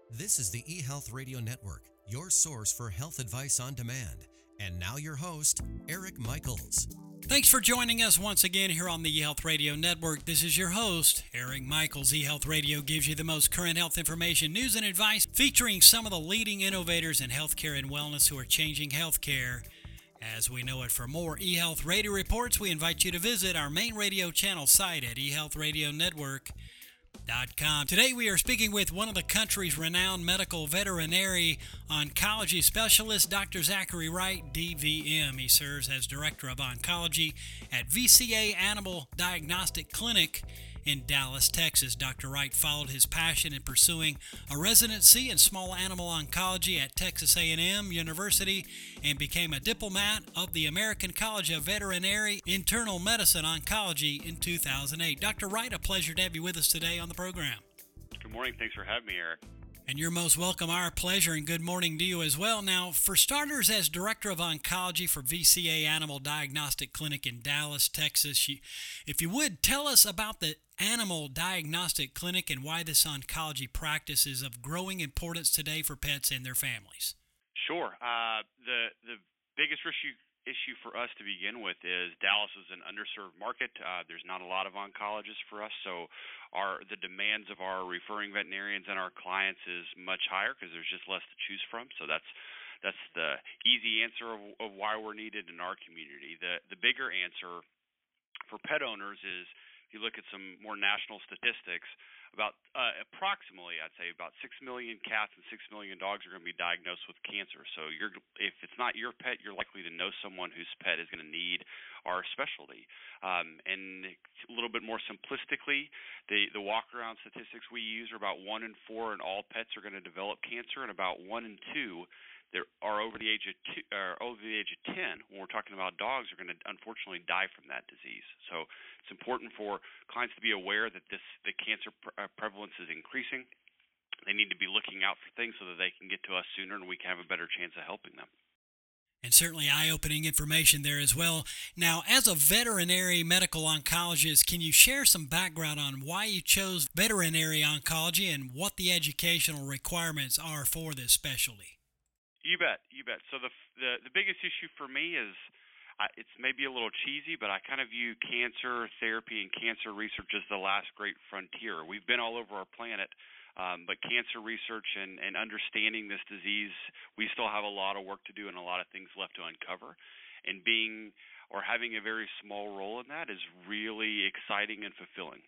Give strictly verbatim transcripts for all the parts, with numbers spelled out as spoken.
This is the eHealth Radio Network, your source for health advice on demand. And now your host, Eric Michaels. Thanks for joining us once again here on the eHealth Radio Network. This is your host, Eric Michaels. eHealth Radio gives you the most current health information, news, and advice featuring some of the leading innovators in healthcare and wellness who are changing healthcare as we know it. For more eHealth Radio reports, we invite you to visit our main radio channel site at e health radio network dot com. Today we are speaking with one of the country's renowned medical veterinary oncology specialists, Doctor Zachary Wright, D V M. He serves as Director of Oncology at V C A Animal Diagnostic Clinic in Dallas, Texas. Doctor Wright followed his passion in pursuing a residency in small animal oncology at Texas A and M University and became a diplomat of the American College of Veterinary Internal Medicine Oncology in two thousand eight. Doctor Wright, a pleasure to have you with us today on the program. Good morning. Thanks for having me, Eric. And you're most welcome. Our pleasure, and good morning to you as well. Now, for starters, as Director of Oncology for V C A Animal Diagnostic Clinic in Dallas, Texas, you, if you would, tell us about the Animal Diagnostic Clinic and why this oncology practice is of growing importance today for pets and their families. Sure. Uh, the the biggest issue issue for us to begin with is Dallas is an underserved market. Uh, there's not a lot of oncologists for us, so our the demands of our referring veterinarians and our clients is much higher because there's just less to choose from. So that's that's the easy answer of, of why we're needed in our community. The the bigger answer for pet owners is, if you look at some more national statistics, about uh, approximately, I'd say about six million cats and six million dogs are going to be diagnosed with cancer. So you're, if it's not your pet, you're likely to know someone whose pet is going to need our specialty. Um, and a little bit more simplistically, the, the walk-around statistics we use are about one in four in all pets are going to develop cancer, and about one in two that are over the age of two, or over the age of ten, when we're talking about dogs, are going to unfortunately die from that disease. So it's important for clients to be aware that this the cancer pre- uh, prevalence is increasing. They need to be looking out for things so that they can get to us sooner and we can have a better chance of helping them. And certainly eye-opening information there as well. Now, as a veterinary medical oncologist, can you share some background on why you chose veterinary oncology and what the educational requirements are for this specialty? You bet, you bet. So the the, the biggest issue for me is, uh, it's maybe a little cheesy, but I kind of view cancer therapy and cancer research as the last great frontier. We've been all over our planet, um, but cancer research and, and understanding this disease, we still have a lot of work to do and a lot of things left to uncover. And being or having a very small role in that is really exciting and fulfilling.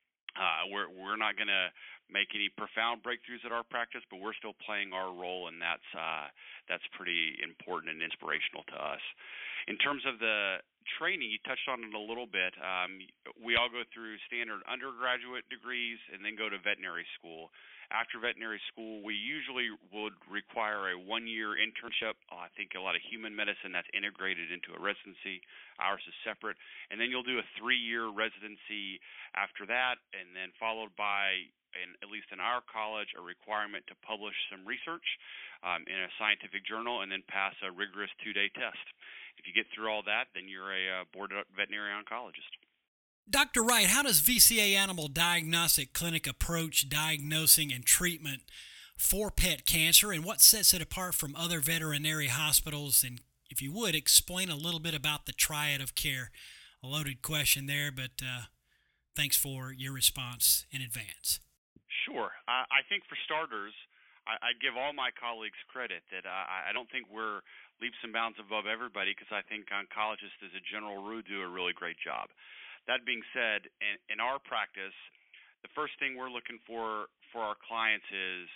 Uh, we're we're not going to make any profound breakthroughs at our practice, but we're still playing our role, and that's uh, that's pretty important and inspirational to us. In terms of the training, you touched on it a little bit. Um, we all go through standard undergraduate degrees and then go to veterinary school. After veterinary school, we usually would require a one-year internship. Uh, I think a lot of human medicine that's integrated into a residency. Ours is separate. And then you'll do a three-year residency after that, and then followed by, in, at least in our college, a requirement to publish some research um, in a scientific journal and then pass a rigorous two-day test. If you get through all that, then you're a uh, board veterinary oncologist. Doctor Wright, how does V C A Animal Diagnostic Clinic approach diagnosing and treatment for pet cancer, and what sets it apart from other veterinary hospitals? And if you would, explain a little bit about the triad of care. A loaded question there, but uh, thanks for your response in advance. Sure. I, I think for starters, I, I give all my colleagues credit that I, I don't think we're leaps and bounds above everybody, because I think oncologists as a general rule do a really great job. That being said, in, in our practice, the first thing we're looking for for our clients is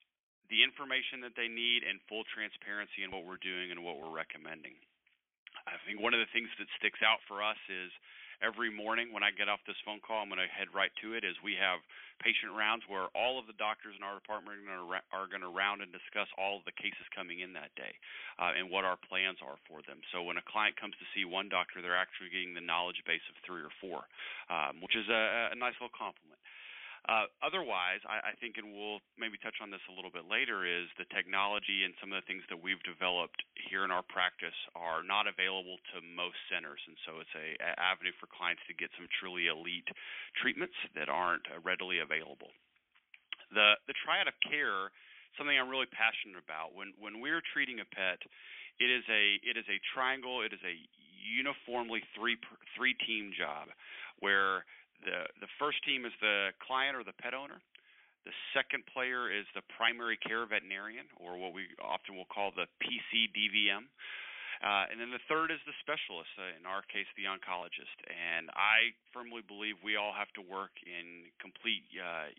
the information that they need and full transparency in what we're doing and what we're recommending. I think one of the things that sticks out for us is every morning when I get off this phone call, I'm going to head right to it, is we have patient rounds where all of the doctors in our department are going to round and discuss all of the cases coming in that day uh, and what our plans are for them. So when a client comes to see one doctor, they're actually getting the knowledge base of three or four, um, which is a, a nice little compliment. Uh, otherwise, I, I think, and we'll maybe touch on this a little bit later, is the technology and some of the things that we've developed here in our practice are not available to most centers, and so it's a, a avenue for clients to get some truly elite treatments that aren't uh, readily available. The the triad of care something I'm really passionate about. When when we're treating a pet, it is a it is a triangle. It is a uniformly three three team job, where the the first team is the client or the pet owner. The second player is the primary care veterinarian, or what we often will call the P C D V M. Uh, and then the third is the specialist, uh, in our case, the oncologist. And I firmly believe we all have to work in complete uh,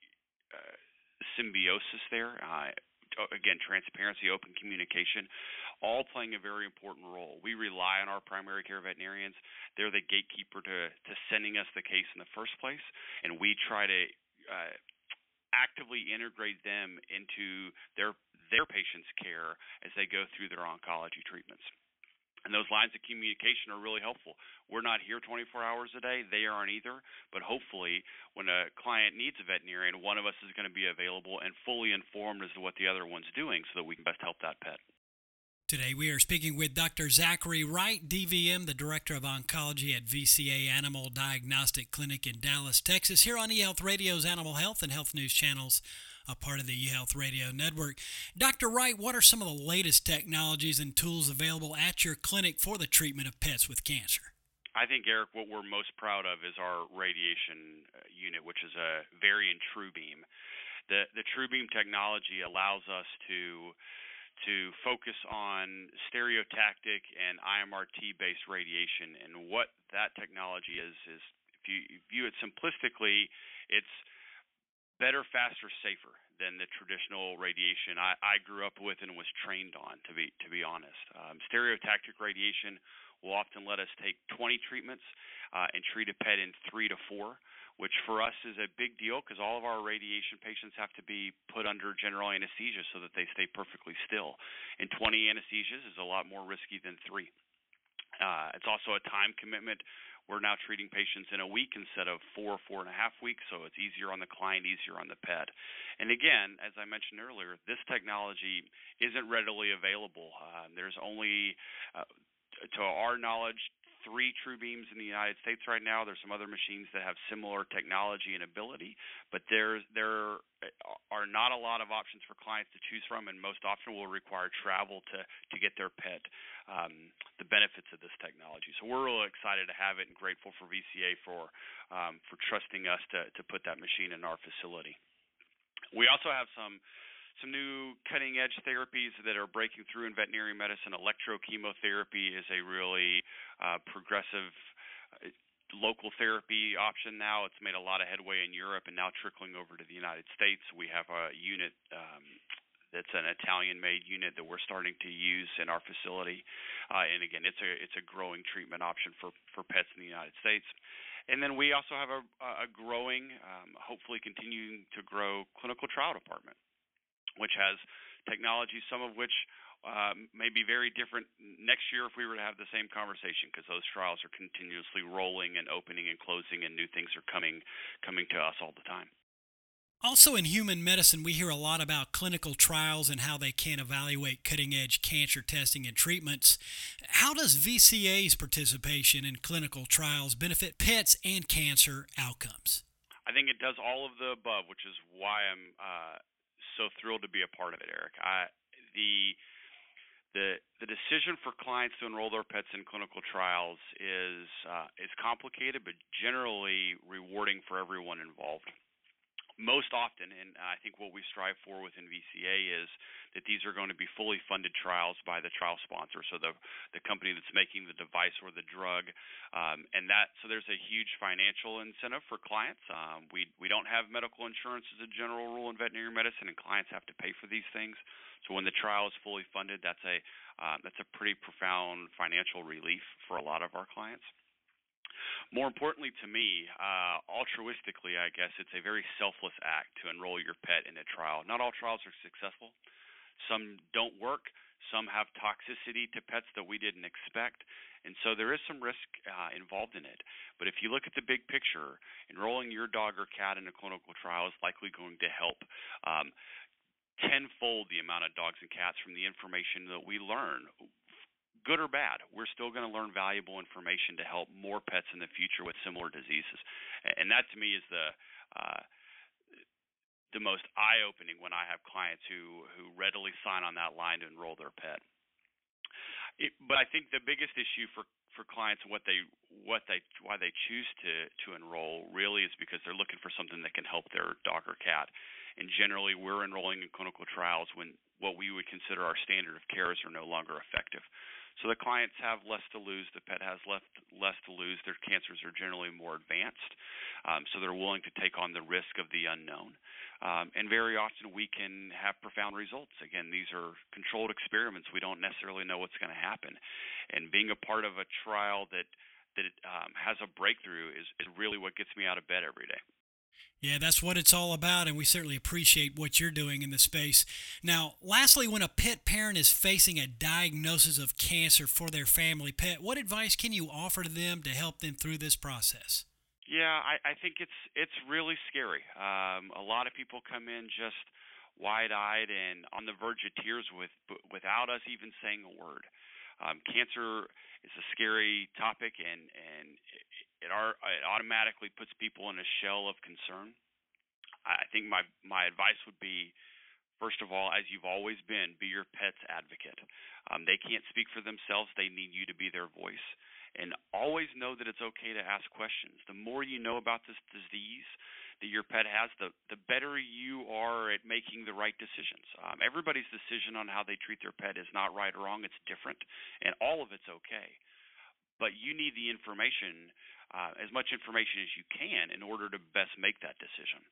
uh, symbiosis there. Uh, again, transparency, open communication, all playing a very important role. We rely on our primary care veterinarians. They're the gatekeeper to, to sending us the case in the first place, and we try to uh, actively integrate them into their their patients' care as they go through their oncology treatments. And those lines of communication are really helpful. We're not here twenty-four hours a day. They aren't either. But hopefully, when a client needs a veterinarian, one of us is going to be available and fully informed as to what the other one's doing so that we can best help that pet. Today we are speaking with Doctor Zachary Wright, D V M, the Director of Oncology at V C A Animal Diagnostic Clinic in Dallas, Texas, here on eHealth Radio's Animal Health and Health News channels, a part of the eHealth Radio Network. Doctor Wright, what are some of the latest technologies and tools available at your clinic for the treatment of pets with cancer? I think, Eric, what we're most proud of is our radiation unit, which is a Varian TrueBeam. The, the TrueBeam technology allows us to to focus on stereotactic and I M R T-based radiation. And what that technology is, is if you view it simplistically, it's better, faster, safer than the traditional radiation I, I grew up with and was trained on, to be to be honest. Um, stereotactic radiation will often let us take twenty treatments uh, and treat a pet in three to four, which for us is a big deal because all of our radiation patients have to be put under general anesthesia so that they stay perfectly still. And twenty anesthesias is a lot more risky than three. Uh, it's also a time commitment. We're now treating patients in a week instead of four, four and a half weeks, so it's easier on the client, easier on the pet. And again, as I mentioned earlier, this technology isn't readily available. Uh, there's only, uh, to our knowledge, three TrueBeams in the United States right now. There's some other machines that have similar technology and ability, but there there are not a lot of options for clients to choose from, and most often will require travel to, to get their pet um, the benefits of this technology. So we're really excited to have it and grateful for V C A for um, for trusting us to, to put that machine in our facility. We also have some Some new cutting-edge therapies that are breaking through in veterinary medicine. Electrochemotherapy is a really uh, progressive uh, local therapy option now. It's made a lot of headway in Europe and now trickling over to the United States. We have a unit um, that's an Italian-made unit that we're starting to use in our facility. Uh, and again, it's a it's a growing treatment option for, for pets in the United States. And then we also have a, a growing, um, hopefully continuing to grow, clinical trial department, which has technology, some of which um, may be very different next year if we were to have the same conversation, because those trials are continuously rolling and opening and closing, and new things are coming coming to us all the time. Also in human medicine, we hear a lot about clinical trials and how they can evaluate cutting-edge cancer testing and treatments. How does V C A's participation in clinical trials benefit pets and cancer outcomes? I think it does all of the above, which is why I'm uh, so thrilled to be a part of it, Eric. I, the the the decision for clients to enroll their pets in clinical trials is uh, is complicated, but generally rewarding for everyone involved. Most often, and I think what we strive for within V C A is that these are going to be fully funded trials by the trial sponsor, so the the company that's making the device or the drug, um, and that so there's a huge financial incentive for clients. Um, we we don't have medical insurance as a general rule in veterinary medicine, and clients have to pay for these things. So when the trial is fully funded, that's a uh, that's a pretty profound financial relief for a lot of our clients. More importantly to me, uh, altruistically, I guess, it's a very selfless act to enroll your pet in a trial. Not all trials are successful. Some don't work. Some have toxicity to pets that we didn't expect. And so there is some risk uh, involved in it. But if you look at the big picture, enrolling your dog or cat in a clinical trial is likely going to help um, tenfold the amount of dogs and cats from the information that we learn. Good or bad, we're still going to learn valuable information to help more pets in the future with similar diseases. And that, to me, is the uh, the most eye-opening when I have clients who, who readily sign on that line to enroll their pet. It, but I think the biggest issue for, for clients and what they what they why they choose to, to enroll really is because they're looking for something that can help their dog or cat. And generally, we're enrolling in clinical trials when what we would consider our standard of cares are no longer effective. So the clients have less to lose. The pet has less less to lose. Their cancers are generally more advanced, um, so they're willing to take on the risk of the unknown. Um, and very often we can have profound results. Again, these are controlled experiments. We don't necessarily know what's going to happen. And being a part of a trial that that um, has a breakthrough is, is really what gets me out of bed every day. Yeah, that's what it's all about, and we certainly appreciate what you're doing in the space. Now, lastly, when a pet parent is facing a diagnosis of cancer for their family pet, what advice can you offer to them to help them through this process? Yeah, I, I think it's it's really scary. Um, a lot of people come in just wide-eyed and on the verge of tears with without us even saying a word. Um, cancer is a scary topic, and and it, it, are, it automatically puts people in a shell of concern. I think my my advice would be, first of all, as you've always been, be your pet's advocate. Um, they can't speak for themselves. They need you to be their voice. And always know that it's okay to ask questions. The more you know about this disease that your pet has, the, the better you are at making the right decisions. Um, everybody's decision on how they treat their pet is not right or wrong. It's different, and all of it's okay. But you need the information, uh, as much information as you can, in order to best make that decision.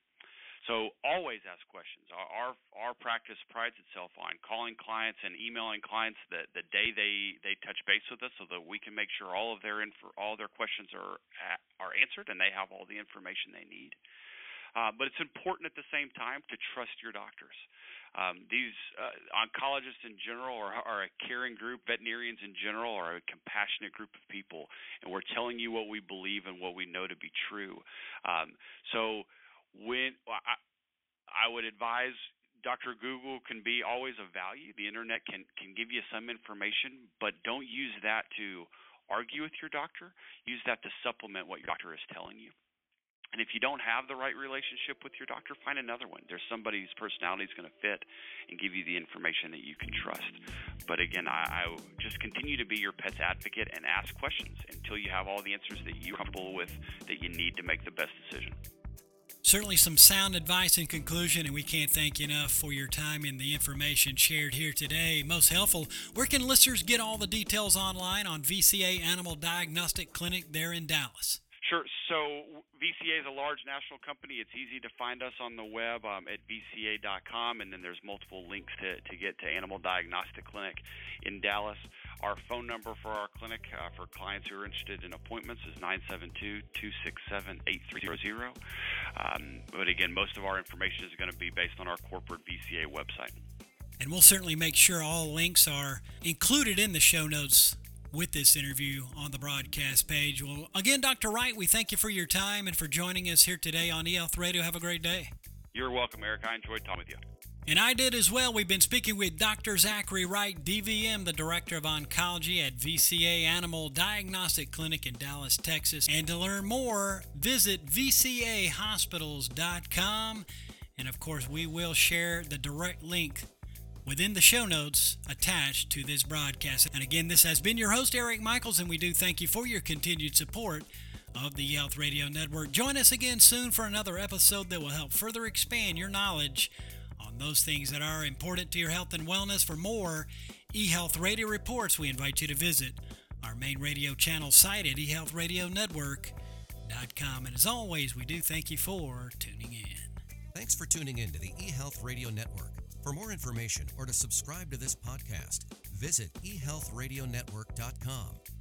So always ask questions. Our, our our practice prides itself on calling clients and emailing clients the, the day they, they touch base with us, so that we can make sure all of their info, all their questions are are answered and they have all the information they need. Uh, but it's important at the same time to trust your doctors. Um, these uh, oncologists in general are, are a caring group. Veterinarians in general are a compassionate group of people, and we're telling you what we believe and what we know to be true. Um, so. When I, I would advise, Doctor Google can be always of value. The internet can, can give you some information, but don't use that to argue with your doctor. Use that to supplement what your doctor is telling you. And if you don't have the right relationship with your doctor, find another one. There's somebody whose personality is going to fit and give you the information that you can trust. But again, I, I just continue to be your pet's advocate and ask questions until you have all the answers that you're comfortable with, that you need to make the best decision. Certainly some sound advice in conclusion, and we can't thank you enough for your time and the information shared here today. Most helpful. Where can listeners get all the details online on V C A Animal Diagnostic Clinic there in Dallas? Sure. So V C A is a large national company. It's easy to find us on the web um, at V C A dot com, and then there's multiple links to, to get to Animal Diagnostic Clinic in Dallas. Our phone number for our clinic uh, for clients who are interested in appointments is nine seven two, two six seven, eight three zero zero. Um, but again, most of our information is going to be based on our corporate V C A website. And we'll certainly make sure all links are included in the show notes with this interview on the broadcast page. Well, again, Doctor Wright, we thank you for your time and for joining us here today on eHealth Radio. Have a great day. You're welcome, Eric. I enjoyed talking with you. And I did as well. We've been speaking with Doctor Zachary Wright, D V M, the Director of Oncology at V C A Animal Diagnostic Clinic in Dallas, Texas. And to learn more, visit V C A hospitals dot com. And of course, we will share the direct link within the show notes attached to this broadcast. And again, this has been your host, Eric Michaels, and we do thank you for your continued support of the eHealth Radio Network. Join us again soon for another episode that will help further expand your knowledge on those things that are important to your health and wellness. For more eHealth Radio reports, we invite you to visit our main radio channel site at e health radio network dot com. And as always, we do thank you for tuning in. Thanks for tuning in to the eHealth Radio Network. For more information or to subscribe to this podcast, visit e health radio network dot com.